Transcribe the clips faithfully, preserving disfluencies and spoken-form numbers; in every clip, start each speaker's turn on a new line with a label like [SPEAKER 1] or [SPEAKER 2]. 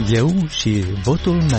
[SPEAKER 1] Eu și votul meu.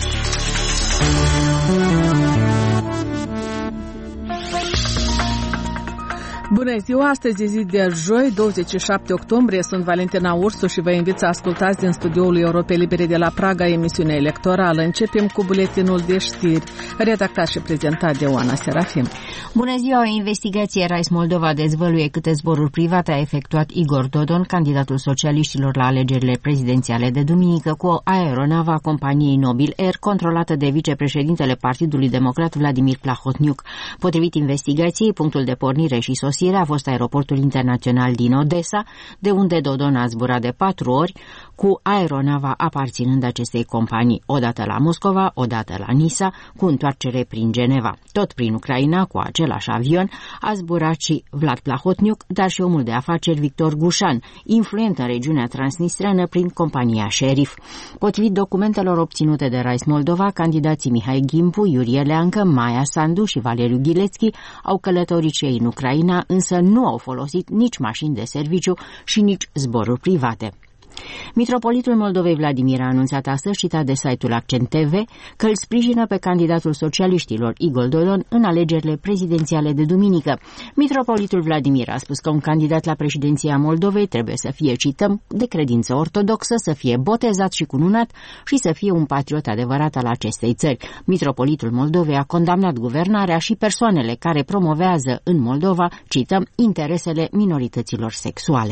[SPEAKER 2] Bună ziua, astăzi e zi de joi, douăzeci și șapte octombrie, sunt Valentina Ursu și vă invit să ascultați din studioul Europe Libere de la Praga emisiunea electorală. Începem cu buletinul de știri, redactat și prezentat de Oana Serafim.
[SPEAKER 3] Bună ziua, o investigație Rise Moldova dezvăluie câte zboruri private a efectuat Igor Dodon, candidatul socialiștilor la alegerile prezidențiale de duminică, cu o aeronavă a companiei Nobil Air, controlată de vicepreședintele Partidului Democrat Vladimir Plahotniuc. Potrivit investigației, punctul de pornire și sosire a fost aeroportul internațional din Odessa, de unde Dodon a zburat de patru ori cu aeronava aparținând acestei companii, odată la Moscova, odată la Nisa, cu întoarcere prin Geneva. Tot prin Ucraina, cu același avion, a zburat și Vlad Plahotniuc, dar și omul de afaceri Victor Gușan, influent în regiunea transnistreană prin compania Sheriff. Potrivit documentelor obținute de Rise Moldova, candidații Mihai Ghimpu, Iurie Leancă, Maia Sandu și Valeriu Ghilețchi au călătorit și ei în Ucraina, însă nu au folosit nici mașini de serviciu și nici zboruri private. Mitropolitul Moldovei Vladimir a anunțat astăzi, citat de site-ul Accent T V, că îl sprijină pe candidatul socialiștilor Igor Dodon în alegerile prezidențiale de duminică. Mitropolitul Vladimir a spus că un candidat la președinția Moldovei trebuie să fie, cităm, de credință ortodoxă, să fie botezat și cununat și să fie un patriot adevărat al acestei țări. Mitropolitul Moldovei a condamnat guvernarea și persoanele care promovează în Moldova, cităm, interesele minorităților sexuale.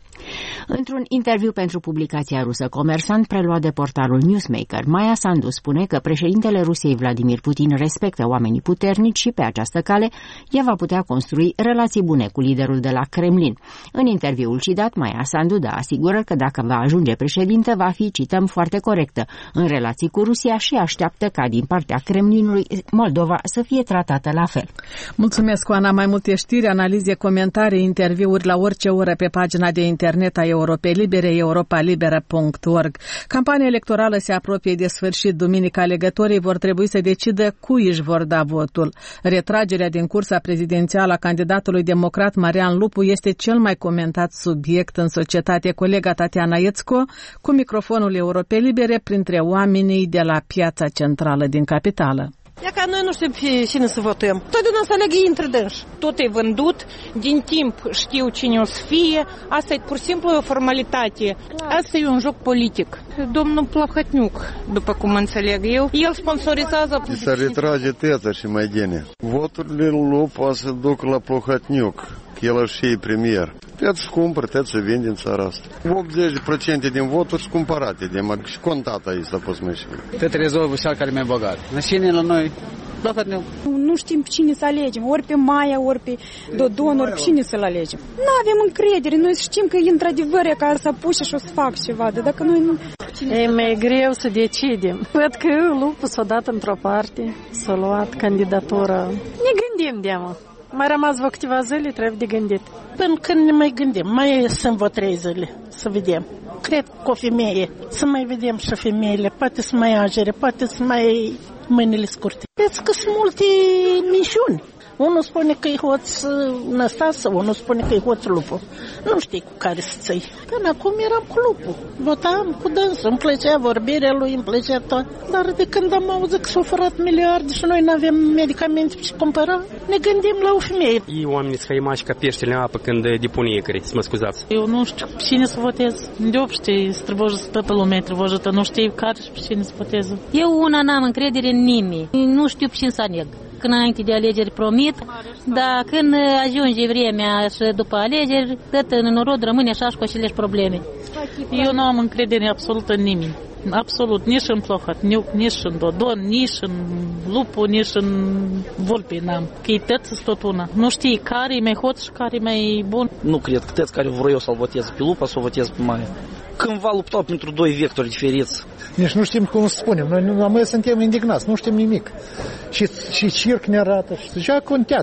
[SPEAKER 3] Într-un interviu pentru publicația rusă Comersant, preluat de portalul Newsmaker, Maia Sandu spune că președintele Rusiei Vladimir Putin respectă oamenii puternici și pe această cale ea va putea construi relații bune cu liderul de la Kremlin. În interviul citat, Maia Sandu dă asigură că dacă va ajunge președinte, va fi, cităm, foarte corectă în relații cu Rusia și așteaptă ca din partea Kremlinului Moldova să fie tratată la fel.
[SPEAKER 2] Mulțumesc, Oana. Mai multe știri, analize, comentarii, interviuri la orice oră pe pagina de internet a Europei Libere, europa liberă punct org. Campania electorală se apropie de sfârșit. Duminică alegătorii vor trebui să decidă cui își vor da votul. Retragerea din cursa prezidențială a candidatului democrat Marian Lupu este cel mai comentat subiect în societate. Colega Tatiana Iețco cu microfonul Europei Libere printre oamenii de la Piața Centrală din capitală.
[SPEAKER 4] E ca noi nu știm pe cine să votăm. Totdeauna să alegă intră dânși. Tot e vândut, din timp știu cine o să fie. Asta e pur și simplu o formalitate. Asta e un joc politic. Domnul Plahotniuc, după cum înțeleg eu, el sponsorizează...
[SPEAKER 5] Să retrage tăța și mai bine. Voturile lui poate să duc la Plahotniuc. El și e premier. Tăți se cumpără, tăți se vinde în țara asta. optzeci la sută din voturi sunt cumpărate de mă, și contat aici s-a pus mășini.
[SPEAKER 6] Tăt rezolvă cel care mai bogat. Mășini la noi, Plahotniuc.
[SPEAKER 7] Nu știm pe cine să alegem, ori pe Maia, ori pe Dodon, ori pe cine să-l alegem. Nu avem încredere, noi știm că e într-adevăr ca să apuce și o să fac ceva, dar dacă noi nu...
[SPEAKER 8] E mai greu să decidem. Văd că Lupu s-a dat într-o parte, s-a luat candidatura. Ne gândim de mă. Mai rămas vă câteva zile, trebuie de gândit.
[SPEAKER 4] Până când ne mai gândim, mai sunt vă trei zile, să vedem. Cred că o femeie, să mai vedem și femeile, poate să mai agere, poate să mai mâinile scurte. Vedeți că sunt multe mișuni. Unul spune că e hoț Năstasă, unul spune că e hoț Lupu. Nu știi cu care să ții. Până acum eram cu Lupu. Votam cu dânsul. Îmi plăcea vorbirea lui, îmi plăcea tot. Dar de când am auzit că s-au furat miliarde și noi nu avem medicamente ce cumpăra, ne gândim la o femeie.
[SPEAKER 9] Ei oamenii să făimași ca peștele în apă când depune iecări, să mă scuzați.
[SPEAKER 10] Eu nu știu pe cine să votez. Deopște, străvojă toată lumea trăvojătă, nu știu care și pe cine să votez.
[SPEAKER 11] Eu una n-am încredere în nimeni. Nu știu pe cine să aleg. Când înainte de alegeri promit, dar când ajunge vremea și după alegeri, tot în norod rămâne așa și cu aceleși probleme.
[SPEAKER 10] Eu nu am încredere absolut în nimeni. Absolut, nici în Plahotniuc, nici în Dodon, nici în Lupu, nici în Vulpi n-am. Că-i tăți tot una. Nu știi care e mai hot și care e mai bun.
[SPEAKER 6] Nu cred că tăți care vreau eu să-l votez pe Lupa, să-l votez pe Maia. Cândva luptau pentru doi vectori diferiți.
[SPEAKER 12] Nici nu știm cum să spunem. Noi, noi suntem indignați, nu știm nimic. Și, și circ ne arată. Și deja ca un teatru.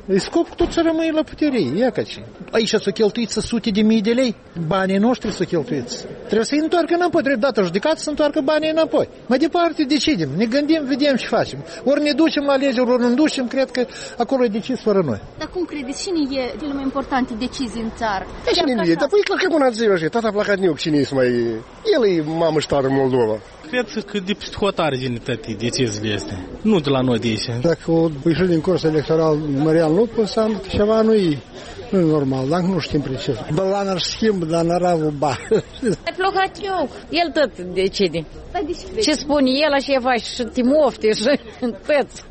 [SPEAKER 12] E scop tot să rămâi la putere, ia ca ce. Aici s-o cheltuiți sute de mii de lei, banii noștri s-o cheltuiți. Trebuie să-i întoarcă înapoi, trebuie dată judecată să întoarcă banii înapoi. Mai departe decidem, ne gândim, vedem ce facem. Ori ne ducem la alegeri, ori nu ducem, cred că acolo e decis fără noi.
[SPEAKER 13] Dar cum credeți, cine e cele mai importante decizii în țară?
[SPEAKER 14] Da cine nu e? Dar păi clar că bună ziua și tata Plahotniuc, cine e mai... El e mamă și tată în Moldova.
[SPEAKER 15] Cred că de peste hotare vine toate deciziile astea, nu de la noi de aici.
[SPEAKER 14] Dacă o ieși din curs electoral Marian Lupu, înseamnă că ceva nu e, nu e normal, dacă nu știm precis. Bălană își schimbă, dar n-aravă bani.
[SPEAKER 16] Plahotniuc, el tot decide. Ce spune el, așa faci și Timofte și tăți.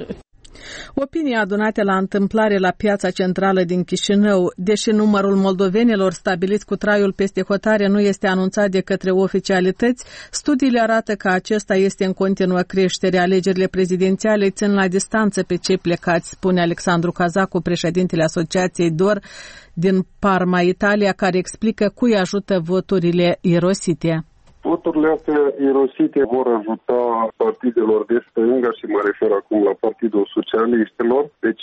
[SPEAKER 2] Opinia adunate la întâmplare la piața centrală din Chișinău, deși numărul moldovenilor stabiliți cu traiul peste hotare nu este anunțat de către oficialități, studiile arată că acesta este în continuă creștere. Alegerile prezidențiale țin la distanță pe cei plecați, spune Alexandru Cazacu, președintele Asociației D O R din Parma, Italia, care explică cui ajută voturile irosite.
[SPEAKER 17] Voturile astea irosite vor ajuta partidelor de stânga și mă refer acum la Partidul Socialiștilor. Deci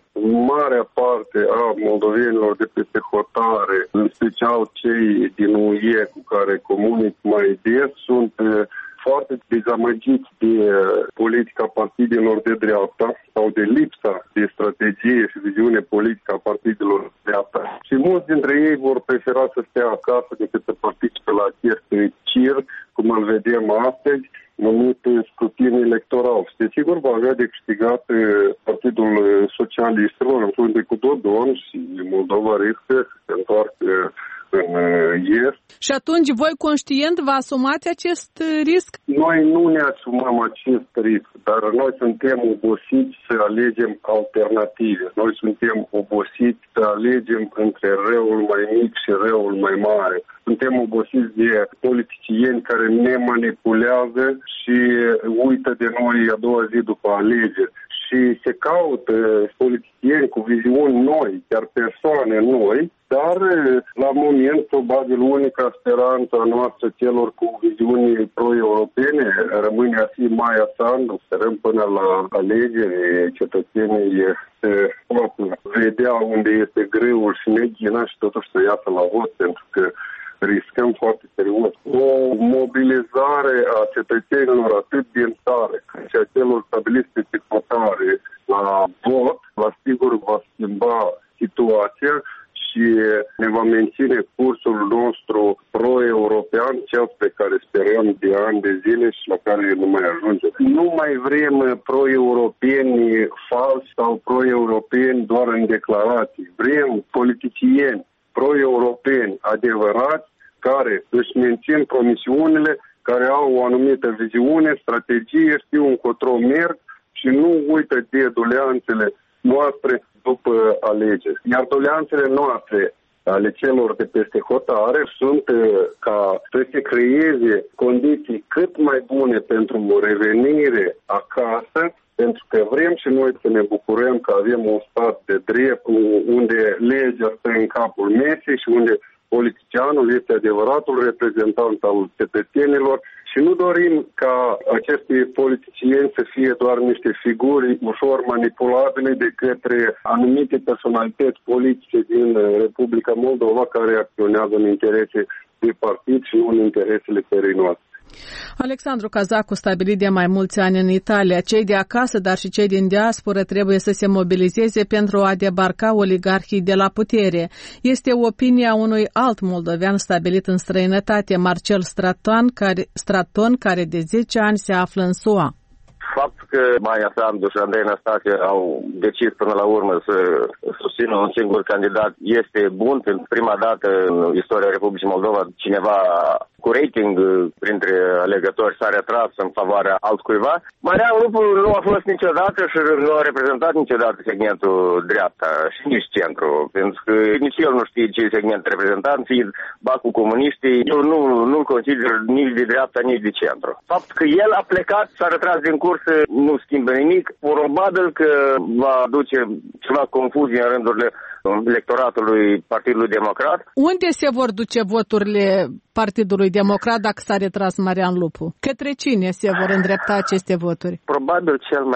[SPEAKER 17] marea parte a moldovenilor de peste hotare, în special cei din U E cu care comunic mai des, sunt foarte dezamăgiți de politica partidelor de dreapta sau de lipsa de strategie și viziune politică a partidelor de dreapta. Și mulți dintre ei vor prefera să stea acasă decât să participe la acest circ, cum îl vedem astăzi, numit scrutin electoral. Și desigur va avea de câștigat Partidul Socialistilor în frunte cu Dodon și Moldova riscă să se întoarcă în est.
[SPEAKER 2] Și atunci voi conștient vă asumați acest risc?
[SPEAKER 17] Noi nu ne asumăm acest risc, dar noi suntem obosiți să alegem alternative. Noi suntem obosiți să alegem între răul mai mic și răul mai mare. Suntem obosiți de politicieni care ne manipulează și uită de noi a doua zi după alegeri. Și se caută politicieni cu viziuni noi, chiar persoane noi, dar la moment, probabil, unica speranță a noastră celor cu viziuni pro-europene rămâne a fi Maia Sandu. Sperăm până la alegeri cetățenii se poată vedea unde este greul și neghina și totuși să iasă la vot, pentru că riscăm foarte serios. O mobilizare a cetățenilor atât din țară, cât și a celor stabiliți pe hotare la vot, la sigur va schimba situația și ne va menține cursul nostru pro-european, cel pe care sperăm de ani de zile și la care nu mai ajungem. Nu mai vrem pro-europeni falsi sau pro-europeni doar în declarații. Vrem politicieni pro-europeni adevărați, care își mențin promisiunile, care au o anumită viziune, strategie, știu încotro merg și nu uită de doleanțele noastre după alegeri. Iar doleanțele noastre ale celor de peste hotare sunt ca să se creeze condiții cât mai bune pentru o revenire acasă, pentru că vrem și noi să ne bucurăm că avem un stat de drept unde legea stă în capul mesei și unde politicianul este adevăratul reprezentant al cetățenilor și nu dorim ca aceste politicieni să fie doar niște figuri ușor manipulabile de către anumite personalități politice din Republica Moldova care acționează în interese de partid și nu în interesele țării noastre.
[SPEAKER 2] Alexandru Cazacu, stabilit de mai mulți ani în Italia, cei de acasă, dar și cei din diasporă trebuie să se mobilizeze pentru a debarca oligarhii de la putere. Este opinia unui alt moldovean stabilit în străinătate, Marcel Straton, care, Straton, care de zece ani se află în S U A.
[SPEAKER 18] Faptul că Maia Sandu și Andrei Năstase au decis până la urmă să susțină un singur candidat este bun. Pentru prima dată în istoria Republicii Moldova cineva cu rating printre alegători s-a retras în favoarea altcuiva. Marian Lupu nu a fost niciodată și nu a reprezentat niciodată segmentul dreapta și nici centru. Pentru că nici el nu știe ce segment reprezentant, fiind ba cu comuniștii, eu nu, nu-l consider nici de dreapta, nici de centru. Faptul că el a plecat, s-a retras din curs, nu schimbă nimic. Probabil că va aduce ceva confuzie în rândurile electoratului Partidului Democrat.
[SPEAKER 2] Unde se vor duce voturile Partidului Democrat dacă s-a retras Marian Lupu? Către cine se vor îndrepta aceste voturi?
[SPEAKER 18] Probabil cel mai mult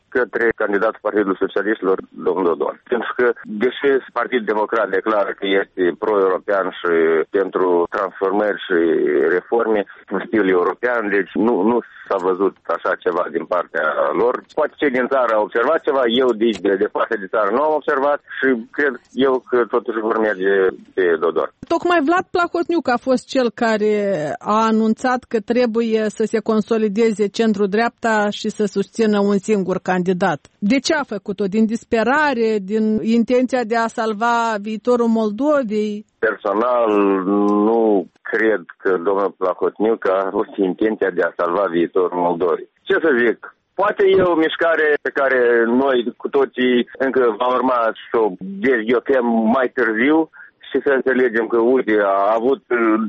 [SPEAKER 18] către candidatul Partidului Socialiștilor, domnul Dodon. Pentru că, deși Partidul Democrat declară că este pro-european și pentru transformări și reforme în stil european, deci nu, nu s-a văzut așa ceva din partea lor. Poate cei din țară au observat ceva, eu de, de, de parte de țară nu am observat și cred eu că totuși vor merge pe Dodon.
[SPEAKER 2] Tocmai Vlad Plahotniuc a fost cel care a anunțat că trebuie să se consolideze centru-dreapta și să susțină un singur candidat. De ce a făcut-o? Din disperare? Din intenția de a salva viitorul Moldovei?
[SPEAKER 18] Personal, nu cred că domnul Plahotniuc a avut intenția de a salva viitorul Moldovei. Ce să zic? Poate e o mișcare pe care noi cu toții încă va urma să o dezghiochem mai târziu și să înțelegem că, uite, a avut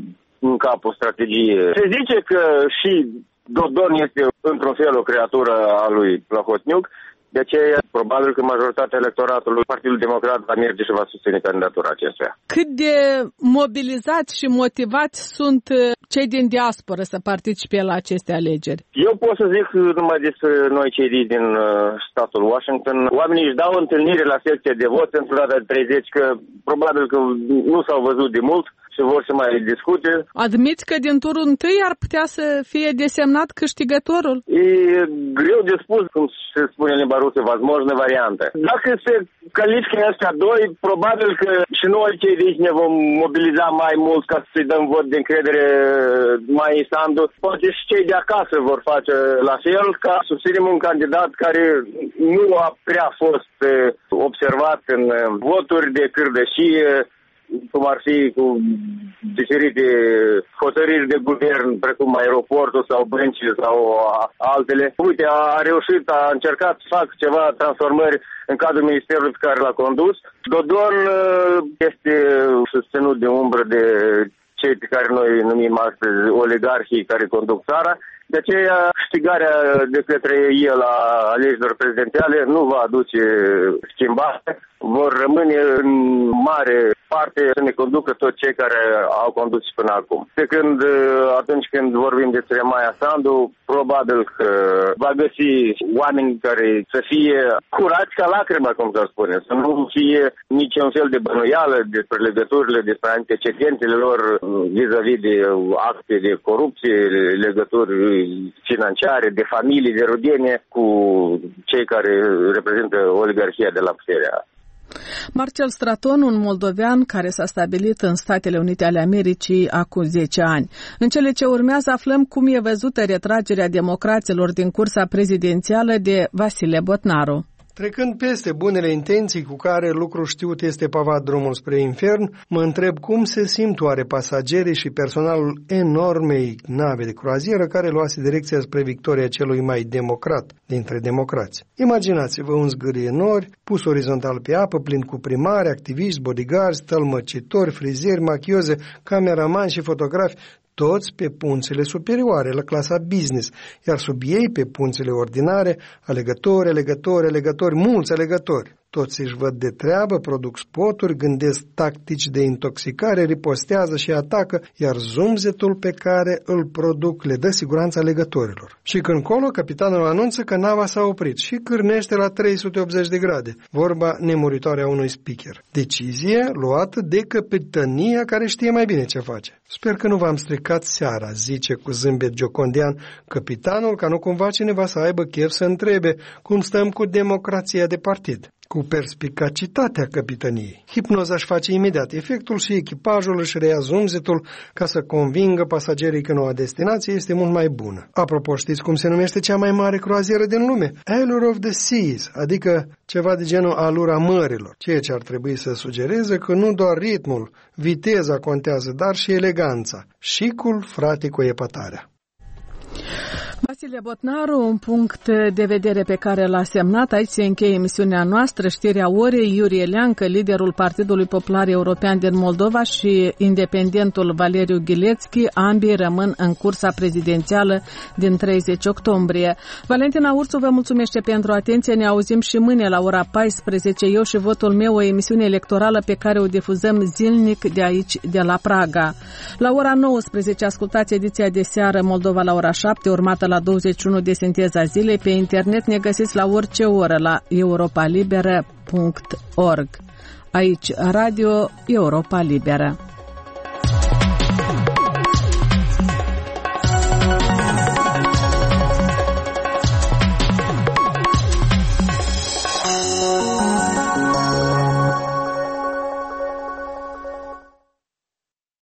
[SPEAKER 18] în cap o strategie. Se zice că și Dodon este într-un fel o creatură a lui Plahotniuc, de aceea probabil că majoritatea electoratului Partidul Democrat va merge și va susține candidatura acestuia.
[SPEAKER 2] Cât de mobilizați și motivați sunt cei din diasporă să participe la aceste alegeri?
[SPEAKER 18] Eu pot să zic numai despre noi cei din uh, statul Washington. Oamenii își dau întâlnire la secția de vot pentru data de treizeci, că probabil că nu s-au văzut de mult și vor să mai discute.
[SPEAKER 2] Admiți că din turul întâi ar putea să fie desemnat câștigătorul?
[SPEAKER 18] E greu de spus, cum se spune în limba rusă, возможно variantă. Dacă se califică ăștia doi, probabil că și noi cei de aici ne vom mobiliza mai mult ca să-i dăm vot de încredere mai Sandu. Poate și cei de acasă vor face la fel, ca să susținem un candidat care nu a prea fost observat în voturi de cârdășie, cum ar fi cu diferite hotărâri de guvern, precum aeroportul sau bănci sau altele. Uite, a reușit, a încercat să facă ceva transformări în cadrul ministerului pe care l-a condus. Dodon este susținut de umbră de cei pe care noi numim astăzi oligarhii care conduc țara. De aceea, câștigarea de către el a alegerilor prezidențiale nu va aduce schimbare. Vor rămâne în mare parte să ne conducă toți cei care au condus până acum. Pe când, atunci când vorbim despre Maia Sandu, probabil că va găsi oameni care să fie curați ca lacrima, cum să spune, să nu fie niciun fel de bănuială despre legăturile, despre antecedentele lor vis-a-vis de acte de corupție, legături financiare, de familie, de rudenie cu cei care reprezintă oligarhia de la puterea.
[SPEAKER 2] Marcel Straton, un moldovean care s-a stabilit în Statele Unite ale Americii acum zece ani. În cele ce urmează aflăm cum e văzută retragerea democraților din cursa prezidențială de Vasile Botnaru.
[SPEAKER 19] Trecând peste bunele intenții cu care lucru știut este pavat drumul spre infern, mă întreb cum se simt oare pasagerii și personalul enormei nave de croazieră care luase direcția spre victoria celui mai democrat dintre democrați. Imaginați-vă un zgârie nori, pus orizontal pe apă, plin cu primari, activiști, bodyguards, tălmăcitori, frizieri, machioze, cameramani și fotografi, toți pe punțile superioare, la clasa business, iar sub ei pe punțile ordinare, alegători, alegători, alegători, mulți alegători. Toți își văd de treabă, produc spoturi, gândesc tactici de intoxicare, ripostează și atacă, iar zumzetul pe care îl produc le dă siguranța alegătorilor. Și când colo, capitanul anunță că nava s-a oprit și cârnește la trei sute optzeci de grade, vorba nemuritoare a unui speaker. Decizie luată de capitania care știe mai bine ce face. Sper că nu v-am stricat seara, zice cu zâmbet giocondean capitanul, ca nu cumva cineva să aibă chef să întrebe cum stăm cu democrația de partid. Cu perspicacitatea capitaniei. Hipnoza își face imediat efectul și echipajul își reia zumzetul ca să convingă pasagerii că noua destinație este mult mai bună. Apropo, știți cum se numește cea mai mare croazieră din lume? Allure of the Seas, adică ceva de genul alura mărilor, ceea ce ar trebui să sugereze că nu doar ritmul, viteza contează, dar și eleganța. Șicul, frate, cu epatarea.
[SPEAKER 2] Vasile Botnaru, un punct de vedere pe care l-a semnat. Aici se încheie emisiunea noastră, știrea orei. Iurie Leancă, liderul Partidului Popular European din Moldova, și independentul Valeriu Ghilețchi, ambii rămân în cursa prezidențială din treizeci octombrie. Valentina Ursu vă mulțumește pentru atenție. Ne auzim și mâine la ora paisprezece. Eu și votul meu, o emisiune electorală pe care o difuzăm zilnic de aici, de la Praga. La ora nouăsprezece ascultați ediția de seară Moldova la ora șapte, urmată la douăzeci și unu de Sinteza Zilei. Pe internet ne găsiți la orice oră la europa liberă punct org. Aici Radio Europa Liberă.